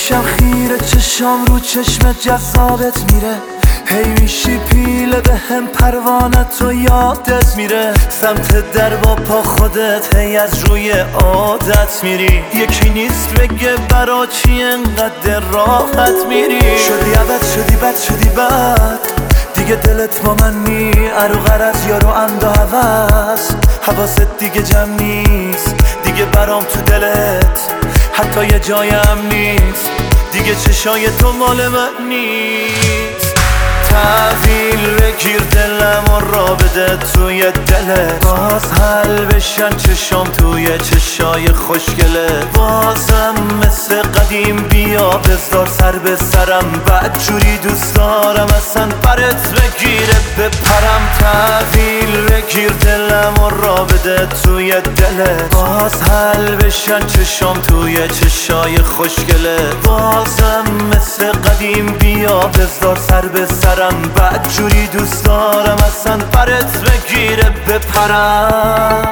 میشم خیره، چشام رو چشمت جذابت میره. هی میشی پیله به هم پروانت رو یادت میره. سمت در با پا خودت هی از روی عادت میری. یکی نیست بگه برا چی انقدر راحت میری. شدی عوض، شدی بد، شدی بد، دیگه دلت با من نی. ارو غرض یارو اندا هوس، حواست دیگه جمع نیست. دیگه برام تو دلت حتی یه جایم نیست. دیگه چشای تو مال من نیست. تحویل بگیر دلم و را بده توی دلت. باز حل بشن چشام توی چشای خوشگله. بازم مثل قدیم بیا بذار سر به سرم. بد جوری دوست دارم اصلا برت بگیره بپرم. تحویل بگیر دلم و را بده توی دلت. باز حل بشن چشام توی چشای خوشگله. بازم مثل قدیم بیا بذار سر به سرم. بد جوری دوست دارم اصلا برت بگیره بپرم.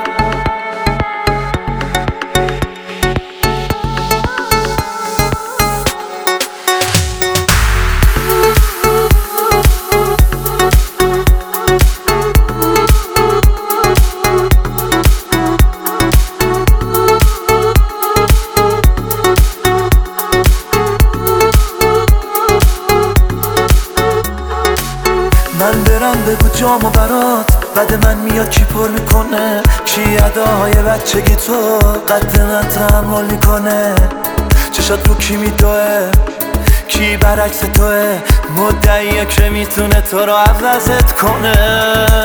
من برم بگو جامو برات، بعد من میاد کی پر میکنه. کی اداهای بچگی تو قد من تحمل میکنه. چشات رو کی میدوه، کی برعکس توه. مدعیه که میتونه تو رو عوضت کنه.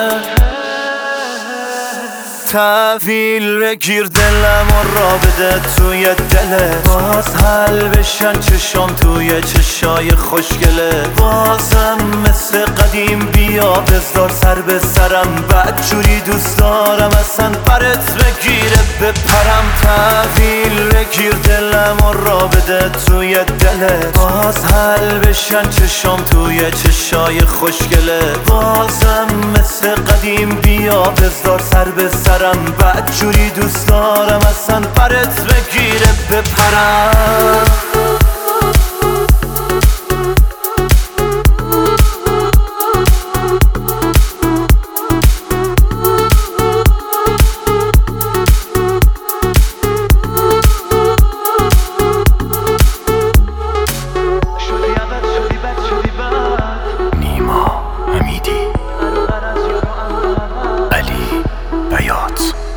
تحویل بگیر دلم و را بده توی دلت. باز حل بشن چشام توی چشای خوشگله. بازم مثل قدیم بیا بذار سر به سرم. بد جوری دوست دارم اصلا برت بگیره بپرم. تحویل بگیر دلم و را بده توی دلت. باز حل بشن چشام توی چشای خوشگله. بازم مثل قدیم بیا بذار سر به سرم. بد جوری دوست دارم اصلا برت بگیره بپرم. نیما امیدی، علی بیات.